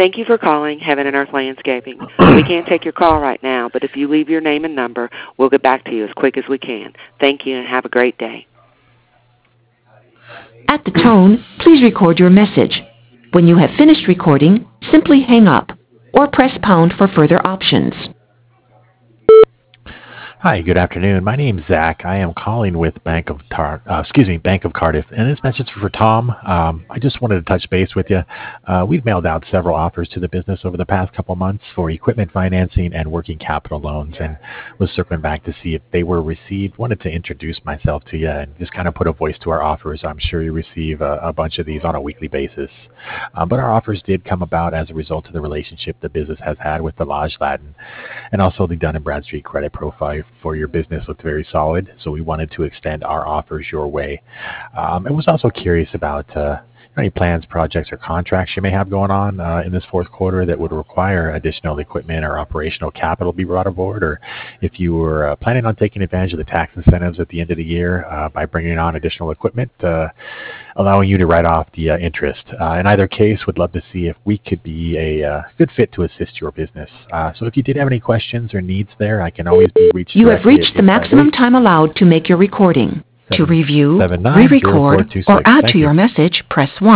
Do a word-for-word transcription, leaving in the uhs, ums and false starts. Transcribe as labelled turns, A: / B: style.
A: Thank you for calling Heaven and Earth Landscaping. We can't take your call right now, but if you leave your name and number, we'll get back to you as quick as we can. Thank you and have a great day.
B: At the tone, please record your message. When you have finished recording, simply hang up or press pound for further options.
C: Hi, good afternoon. My name's Zach. I am calling with Bank of Tar- uh, excuse me, Bank of Cardiff, and this message is for Tom. Um, I just wanted to touch base with you. Uh, we've mailed out several offers to the business over the past couple months for equipment financing and working capital loans, and was circling back to see if they were received. Wanted to introduce myself to you and just kind of put a voice to our offers. I'm sure you receive a, a bunch of these on a weekly basis, um, but our offers did come about as a result of the relationship the business has had with the Lodge Latin, and also the Dun and Bradstreet credit profile for your business looked very solid, so we wanted to extend our offers your way. Um, and was also curious about uh, any plans, projects, or contracts you may have going on uh, in this fourth quarter that would require additional equipment or operational capital be brought aboard, or if you were uh, planning on taking advantage of the tax incentives at the end of the year uh, by bringing on additional equipment, uh, allowing you to write off the uh, interest. Uh, in either case, would love to see if we could be a uh, good fit to assist your business. Uh, so if you did have any questions or needs there, I can always be reached
B: You have
C: directly
B: reached
C: at
B: the maximum time allowed to make your recording. To review, re-record, or add to your message, press one.